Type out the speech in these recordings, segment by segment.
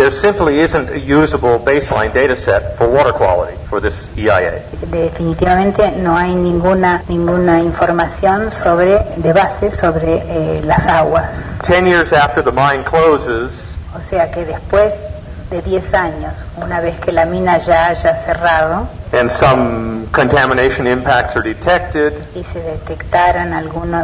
There simply isn't a usable baseline data set for water quality for this EIA. Definitivamente no hay ninguna información de base sobre las aguas. 10 years after the mine closes, o sea que después de 10 años, una vez que la mina ya haya cerrado, and some contamination impacts are detected, y se detectaran alguna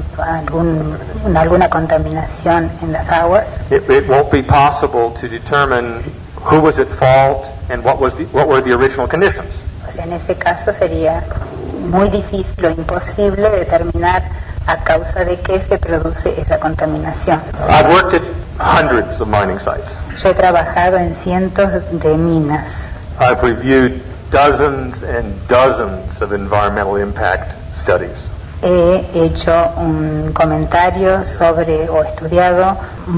contaminación en las aguas, it won't be possible to determine who was at fault and what were the original conditions. O sea, en ese caso sería muy difícil o imposible determinar a causa de qué se produce esa contaminación. I've worked at hundreds of mining sites. Yo he trabajado en cientos de minas. I've reviewed dozens and dozens of environmental impact studies. He hecho un comentario sobre o estudiado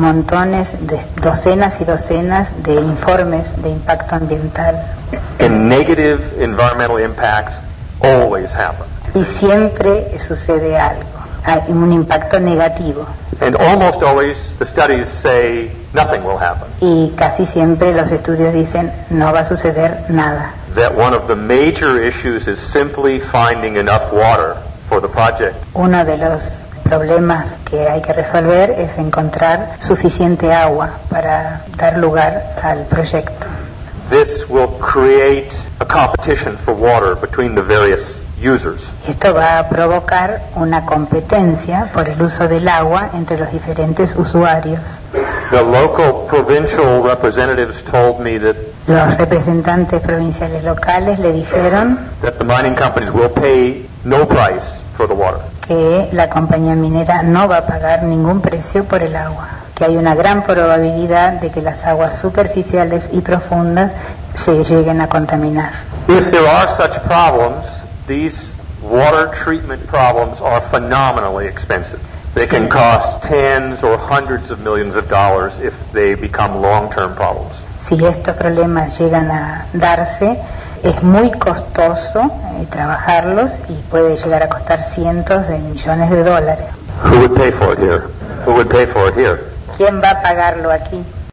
docenas y docenas de informes de impacto ambiental. And negative environmental impacts always happen. Y siempre sucede algo, hay un impacto negativo. And almost always the studies say nothing will happen. Y casi siempre los estudios dicen no va a suceder nada. That one of the major issues is simply finding enough water for the project. Uno de los problemas que hay que resolver es encontrar suficiente agua para dar lugar al proyecto. This will create a competition for water between the various users. Esto va a provocar una competencia por el uso del agua entre los diferentes usuarios. The local provincial representatives told me that los representantes provinciales locales le dijeron that the mining companies will pay no price for the water. Que la compañía minera no va a pagar ningún precio por el agua, que hay una gran probabilidad de que las aguas superficiales y profundas se lleguen a contaminar. If there are such problems, these water treatment problems are phenomenally expensive. They can cost tens or hundreds of millions of dollars if they become long-term problems. Si estos problemas llegan a darse, es muy costoso trabajarlos y puede llegar a costar cientos de millones de dólares. Who would pay for it here? Who would pay for it here? ¿Quién va a pagarlo aquí?